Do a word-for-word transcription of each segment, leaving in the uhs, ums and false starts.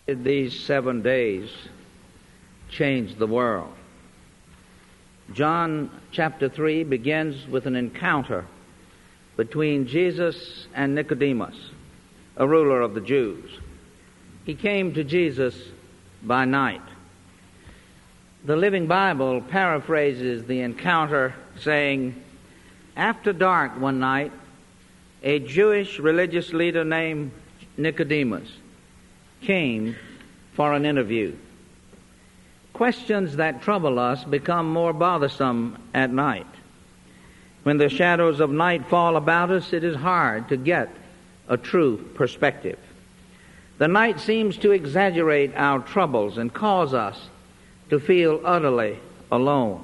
These seven days changed the world. John chapter three begins with an encounter between Jesus and Nicodemus, a ruler of the Jews. He came to Jesus by night. The Living Bible paraphrases the encounter saying, after dark one night, a Jewish religious leader named Nicodemus came for an interview. Questions that trouble us become more bothersome at night. When the shadows of night fall about us, it is hard to get a true perspective. The night seems to exaggerate our troubles and cause us to feel utterly alone.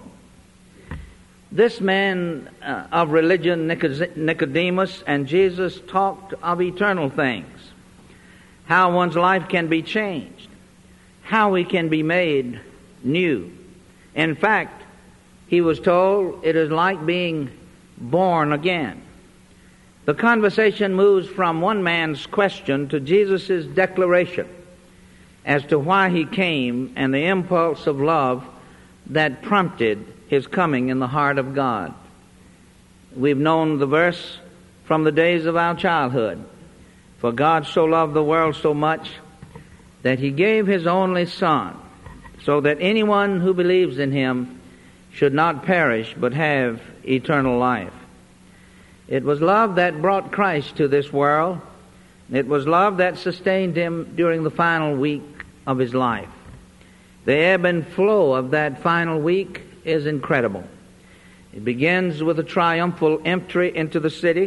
This man uh, of religion, Nicodemus, and Jesus talked of eternal things, how one's life can be changed, how we can be made new. In fact, he was told it is like being born again. The conversation moves from one man's question to Jesus' declaration as to why he came and the impulse of love that prompted his coming in the heart of God. We've known the verse from the days of our childhood. For God so loved the world so much that he gave his only Son, so that anyone who believes in him should not perish but have eternal life. It was love that brought Christ to this world. It was love that sustained him during the final week of his life. The ebb and flow of that final week is incredible. It begins with a triumphal entry into the city,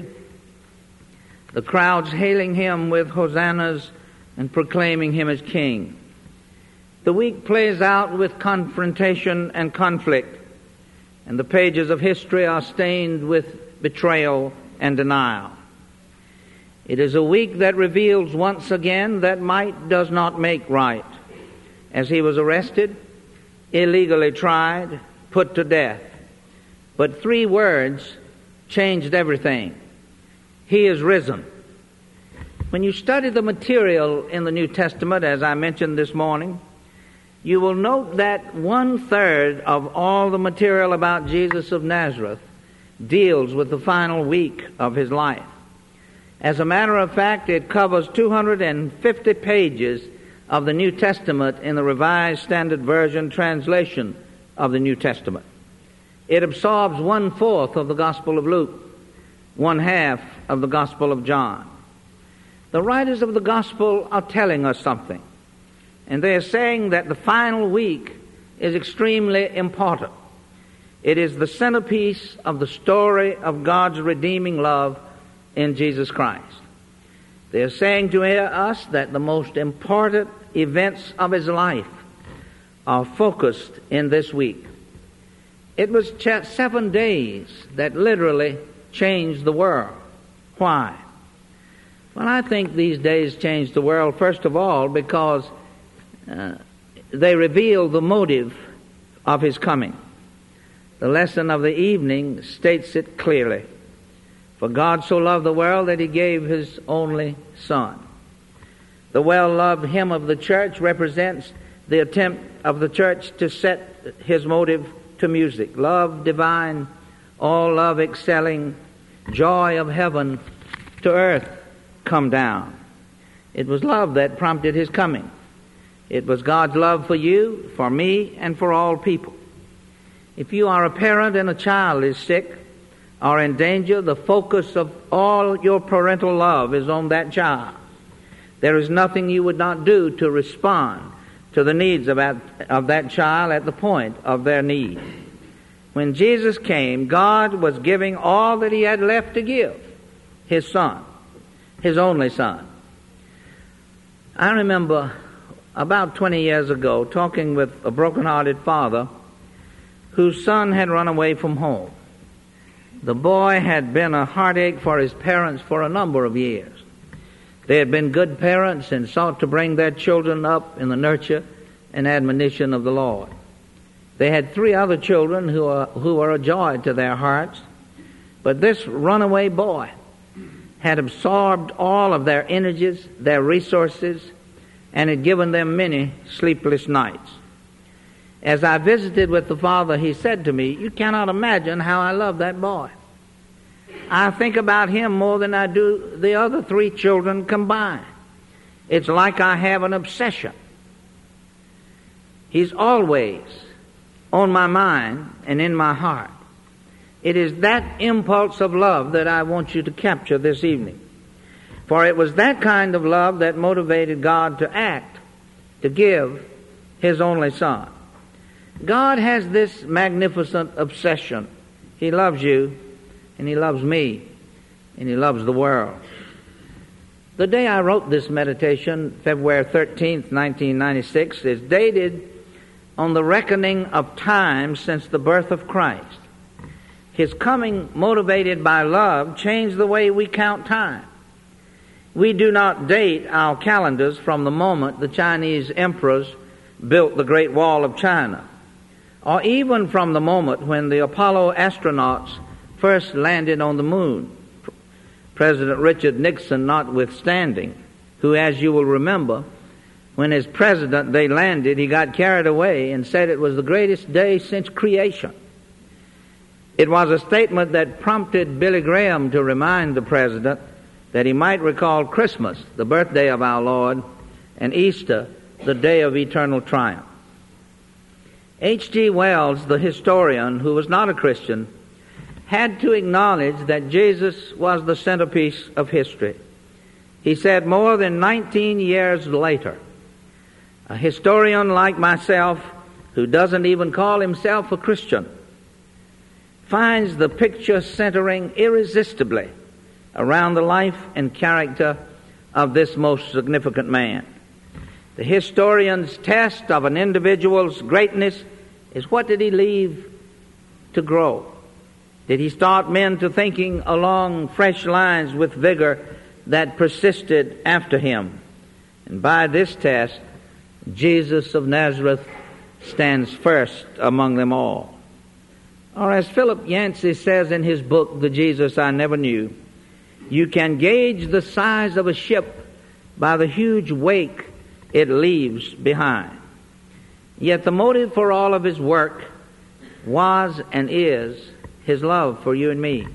the crowds hailing him with hosannas and proclaiming him as king. The week plays out with confrontation and conflict, and the pages of history are stained with betrayal and denial. It is a week that reveals once again that might does not make right, as he was arrested, illegally tried, put to death. But three words changed everything. He is risen. When you study the material in the New Testament, as I mentioned this morning, you will note that one-third of all the material about Jesus of Nazareth deals with the final week of his life. As a matter of fact, it covers two hundred fifty pages of the New Testament in the Revised Standard Version translation of the New Testament. It absorbs one-fourth of the Gospel of Luke, one-half of the Gospel of John. The writers of the Gospel are telling us something, and they are saying that the final week is extremely important. It is the centerpiece of the story of God's redeeming love in Jesus Christ. They are saying to us that the most important events of his life are focused in this week. It was seven days that literally changed the world. Why? Well, I think these days changed the world, first of all, because uh, they reveal the motive of his coming. The lesson of the evening states it clearly. For God so loved the world that he gave his only Son. The well-loved hymn of the church represents the attempt of the church to set his motive to music. Love divine, all love excelling, joy of heaven to earth come down. It was love that prompted his coming. It was God's love for you, for me, and for all people. If you are a parent and a child is sick or in danger, the focus of all your parental love is on that child. There is nothing you would not do to respond to the needs of that, of that child at the point of their need. When Jesus came, God was giving all that he had left to give, his Son, his only Son. I remember about twenty years ago talking with a broken-hearted father whose son had run away from home. The boy had been a heartache for his parents for a number of years. They had been good parents and sought to bring their children up in the nurture and admonition of the Lord. They had three other children who are, who were a joy to their hearts, but this runaway boy had absorbed all of their energies, their resources, and had given them many sleepless nights. As I visited with the father, he said to me, "You cannot imagine how I love that boy. I think about him more than I do the other three children combined. It's like I have an obsession. He's always on my mind and in my heart." It is that impulse of love that I want you to capture this evening. For it was that kind of love that motivated God to act, to give His only Son. God has this magnificent obsession. He loves you, and He loves me, and He loves the world. The day I wrote this meditation, February thirteenth, nineteen ninety-six, is dated on the reckoning of time since the birth of Christ. His coming, motivated by love, changed the way we count time. We do not date our calendars from the moment the Chinese emperors built the Great Wall of China, or even from the moment when the Apollo astronauts first landed on the moon, President Richard Nixon notwithstanding, who, as you will remember, when as president they landed, he got carried away and said it was the greatest day since creation. It was a statement that prompted Billy Graham to remind the president that he might recall Christmas, the birthday of our Lord, and Easter, the day of eternal triumph. H G Wells, the historian, who was not a Christian, had to acknowledge that Jesus was the centerpiece of history. He said more than nineteen years later, a historian like myself, who doesn't even call himself a Christian, finds the picture centering irresistibly around the life and character of this most significant man. The historian's test of an individual's greatness is, what did he leave to grow? Did he start men to thinking along fresh lines with vigor that persisted after him? And by this test, Jesus of Nazareth stands first among them all. Or as Philip Yancey says in his book, The Jesus I Never Knew, you can gauge the size of a ship by the huge wake it leaves behind. Yet the motive for all of his work was and is his love for you and me.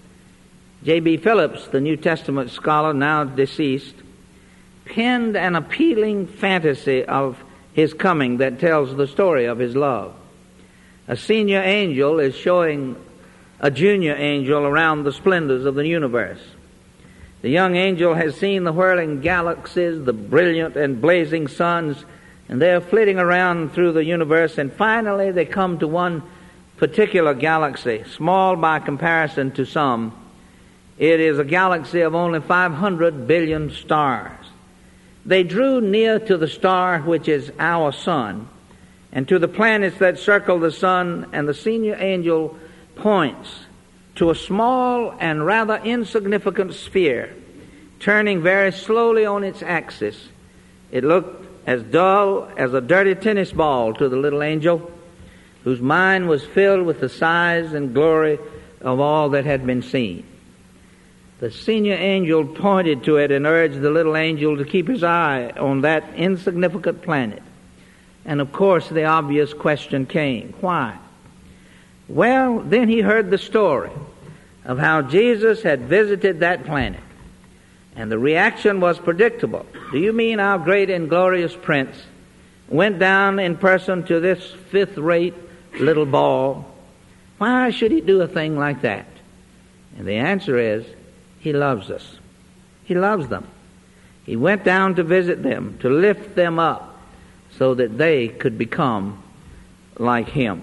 J B Phillips, the New Testament scholar, now deceased, penned an appealing fantasy of his coming that tells the story of his love. A senior angel is showing a junior angel around the splendors of the universe. The young angel has seen the whirling galaxies, the brilliant and blazing suns, and they're flitting around through the universe, and finally they come to one particular galaxy, small by comparison to some. It is a galaxy of only five hundred billion stars. They drew near to the star which is our sun, and to the planets that circle the sun, and the senior angel points to a small and rather insignificant sphere, turning very slowly on its axis. It looked as dull as a dirty tennis ball to the little angel, whose mind was filled with the size and glory of all that had been seen. The senior angel pointed to it and urged the little angel to keep his eye on that insignificant planet. And of course the obvious question came, why? Well, then he heard the story of how Jesus had visited that planet. And the reaction was predictable. Do you mean our great and glorious prince went down in person to this fifth-rate little ball? Why should he do a thing like that? And the answer is, he loves us. He loves them. He went down to visit them, to lift them up, so that they could become like him.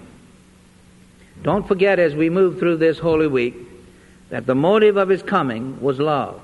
Don't forget, as we move through this Holy Week, that the motive of his coming was love.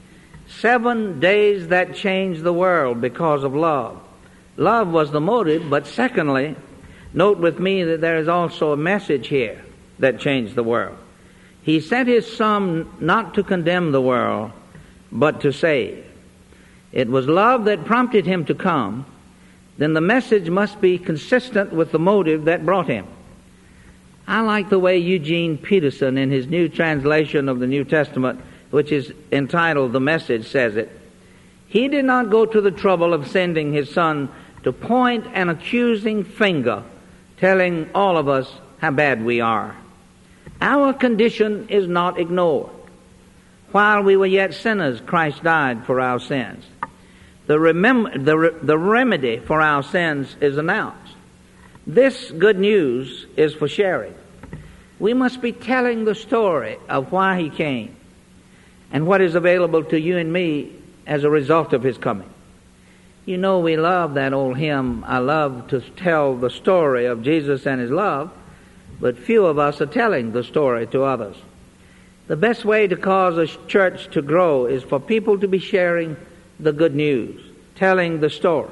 Seven days that changed the world because of love. Love was the motive, but secondly, note with me that there is also a message here that changed the world. He sent his Son not to condemn the world, but to save. It was love that prompted him to come. Then the message must be consistent with the motive that brought him. I like the way Eugene Peterson, in his new translation of the New Testament, which is entitled The Message, says it. He did not go to the trouble of sending his Son to point an accusing finger, telling all of us how bad we are. Our condition is not ignored. While we were yet sinners, Christ died for our sins. The, remem- the, re- the remedy for our sins is announced. This good news is for sharing. We must be telling the story of why he came and what is available to you and me as a result of his coming. You know, we love that old hymn, I love to tell the story of Jesus and his love, but few of us are telling the story to others. The best way to cause a church to grow is for people to be sharing the good news, telling the story.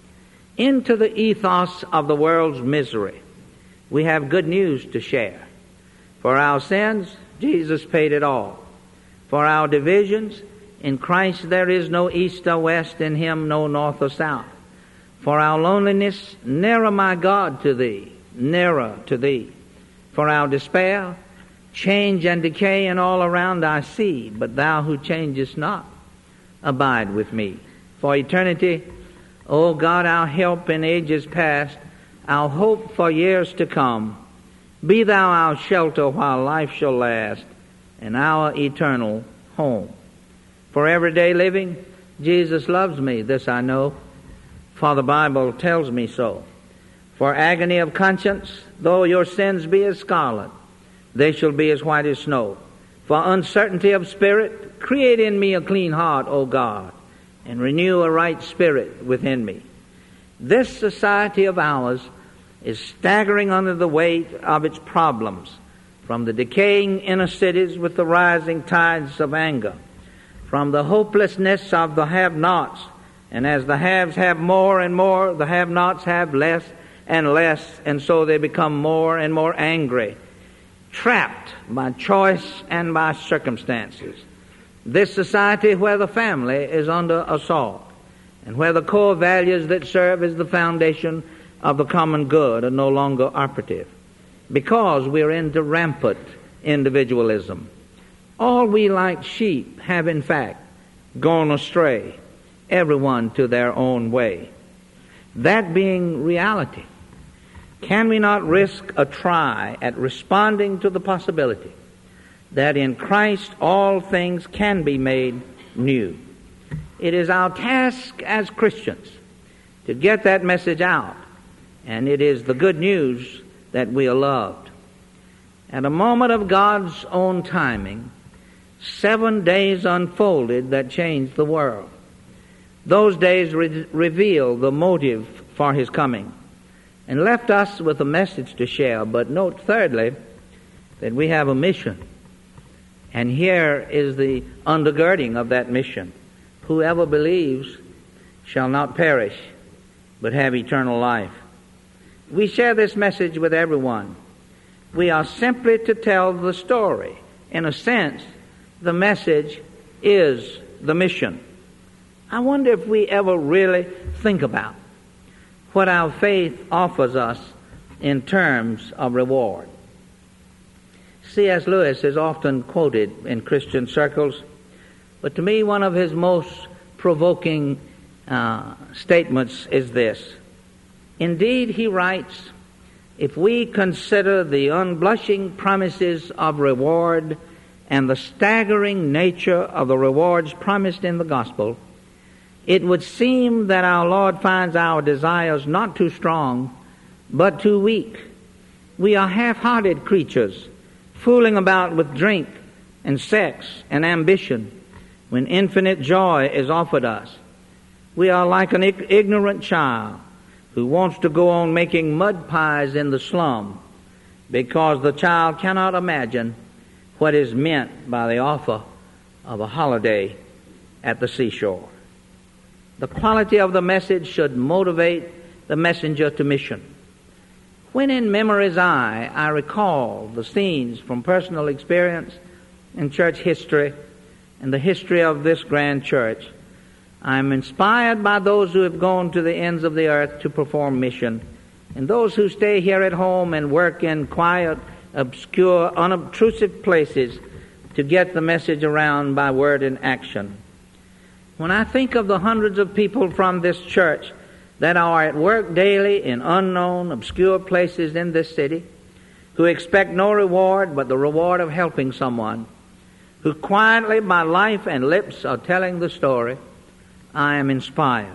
Into the ethos of the world's misery, we have good news to share. For our sins, Jesus paid it all. For our divisions, in Christ there is no east or west, in him no north or south. For our loneliness, nearer my God to thee, nearer to thee. For our despair, change and decay and all around I see, but thou who changest not, abide with me. For eternity, O God, our help in ages past, our hope for years to come, be thou our shelter while life shall last, and our eternal home. For everyday living, Jesus loves me, this I know, for the Bible tells me so. For agony of conscience, though your sins be as scarlet, they shall be as white as snow. For uncertainty of spirit, create in me a clean heart, O God, and renew a right spirit within me. This society of ours is staggering under the weight of its problems, from the decaying inner cities with the rising tides of anger, from the hopelessness of the have-nots, and as the haves have more and more, the have-nots have less and less, and so they become more and more angry, trapped by choice and by circumstances. This society where the family is under assault, and where the core values that serve as the foundation of the common good are no longer operative, because we're into rampant individualism. All we like sheep have in fact gone astray, everyone to their own way. That being reality, can we not risk a try at responding to the possibility that in Christ all things can be made new? It is our task as Christians to get that message out, and it is the good news that we are loved. At a moment of God's own timing, seven days unfolded that changed the world. Those days re- reveal the motive for his coming and left us with a message to share. But note thirdly that we have a mission. And here is the undergirding of that mission. Whoever believes shall not perish, but have eternal life. We share this message with everyone. We are simply to tell the story. In a sense, the message is the mission. I wonder if we ever really think about what our faith offers us in terms of reward. C S Lewis is often quoted in Christian circles, but to me one of his most provoking uh, statements is this. Indeed, he writes, if we consider the unblushing promises of reward and the staggering nature of the rewards promised in the gospel, it would seem that our Lord finds our desires not too strong, but too weak. We are half-hearted creatures, fooling about with drink and sex and ambition when infinite joy is offered us. We are like an ig- ignorant child who wants to go on making mud pies in the slum because the child cannot imagine what is meant by the offer of a holiday at the seashore. The quality of the message should motivate the messenger to mission. When in memory's eye I recall the scenes from personal experience in church history and the history of this grand church, I am inspired by those who have gone to the ends of the earth to perform mission, and those who stay here at home and work in quiet, obscure, unobtrusive places to get the message around by word and action. When I think of the hundreds of people from this church that are at work daily in unknown, obscure places in this city, who expect no reward but the reward of helping someone, who quietly by life and lips are telling the story, I am inspired.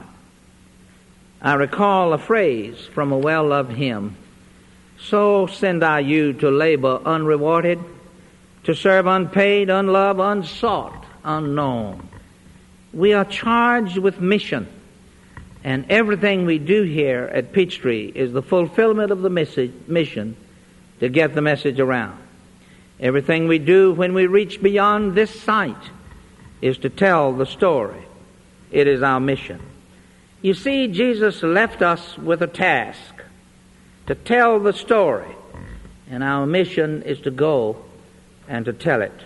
I recall a phrase from a well-loved hymn, so send I you to labor unrewarded, to serve unpaid, unloved, unsought, unknown. We are charged with mission, and everything we do here at Peachtree is the fulfillment of the message, mission to get the message around. Everything we do when we reach beyond this site is to tell the story. It is our mission. You see, Jesus left us with a task to tell the story, and our mission is to go and to tell it.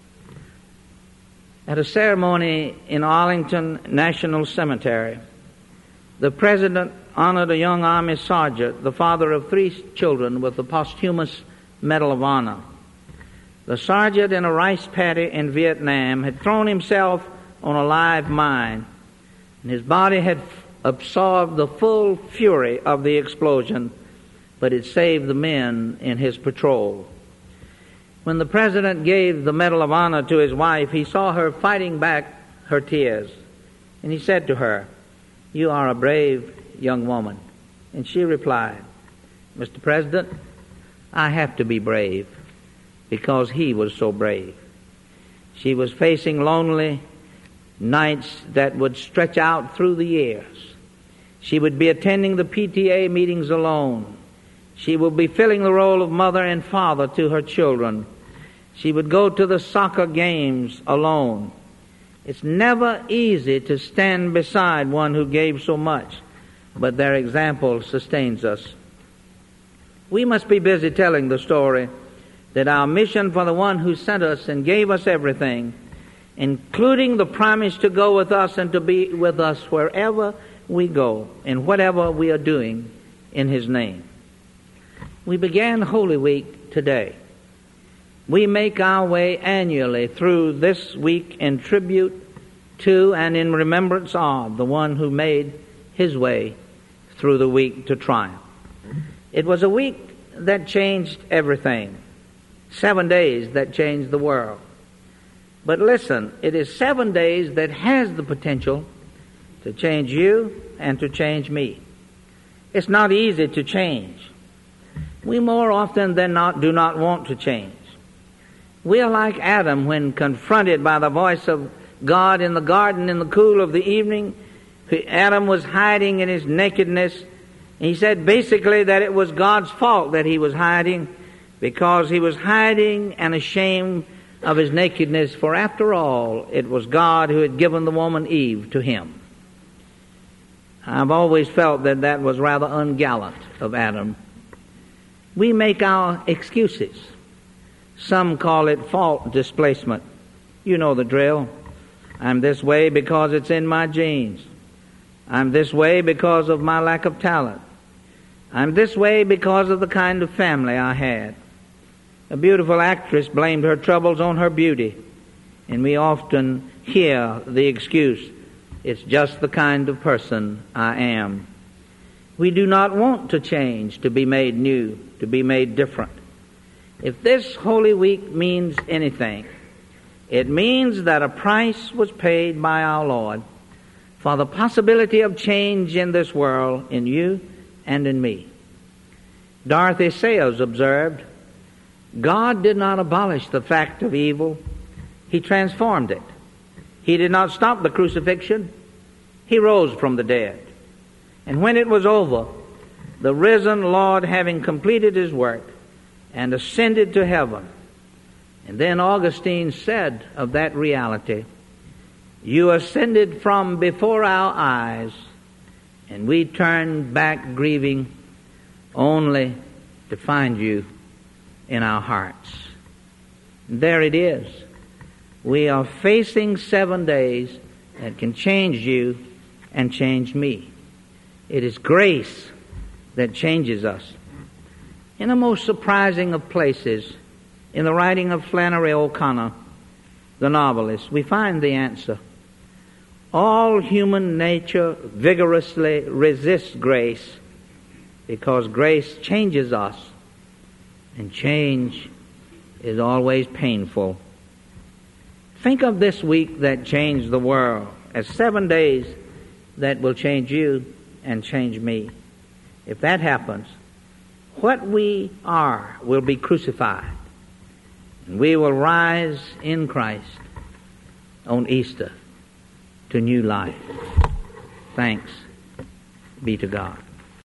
At a ceremony in Arlington National Cemetery, the president honored a young Army sergeant, the father of three children, with the posthumous Medal of Honor. The sergeant, in a rice paddy in Vietnam, had thrown himself on a live mine, and his body had absorbed the full fury of the explosion, but it saved the men in his patrol. When the president gave the Medal of Honor to his wife, he saw her fighting back her tears, and he said to her, "You are a brave young woman." And she replied, "Mister President, I have to be brave because he was so brave." She was facing lonely nights that would stretch out through the years. She would be attending the P T A meetings alone. She would be filling the role of mother and father to her children. She would go to the soccer games alone. It's never easy to stand beside one who gave so much, but their example sustains us. We must be busy telling the story that our mission for the one who sent us and gave us everything, including the promise to go with us and to be with us wherever we go and whatever we are doing in His name. We began Holy Week today. We make our way annually through this week in tribute to and in remembrance of the one who made His way through the week to triumph. It was a week that changed everything. Seven days that changed the world. But listen, it is seven days that has the potential to change you and to change me. It's not easy to change. We more often than not do not want to change. We are like Adam when confronted by the voice of God in the garden in the cool of the evening. Adam was hiding in his nakedness. He said basically that it was God's fault that he was hiding, because he was hiding and ashamed of his nakedness, for after all, it was God who had given the woman Eve to him. I've always felt that that was rather ungallant of Adam. We make our excuses. Some call it fault displacement. You know the drill. I'm this way because it's in my genes. I'm this way because of my lack of talent. I'm this way because of the kind of family I had. A beautiful actress blamed her troubles on her beauty, and we often hear the excuse, it's just the kind of person I am. We do not want to change, to be made new, to be made different. If this Holy Week means anything, it means that a price was paid by our Lord for the possibility of change in this world, in you and in me. Dorothy Sayers observed, God did not abolish the fact of evil. He transformed it. He did not stop the crucifixion. He rose from the dead. And when it was over, the risen Lord, having completed His work and ascended to heaven, and then Augustine said of that reality, you ascended from before our eyes, and we turned back grieving only to find you in our hearts. There it is. We are facing seven days that can change you and change me. It is grace that changes us. In the most surprising of places, in the writing of Flannery O'Connor, the novelist, we find the answer. All human nature vigorously resists grace because grace changes us, and change is always painful. Think of this week that changed the world as seven days that will change you and change me. If that happens, what we are will be crucified, and we will rise in Christ on Easter to new life. Thanks be to God.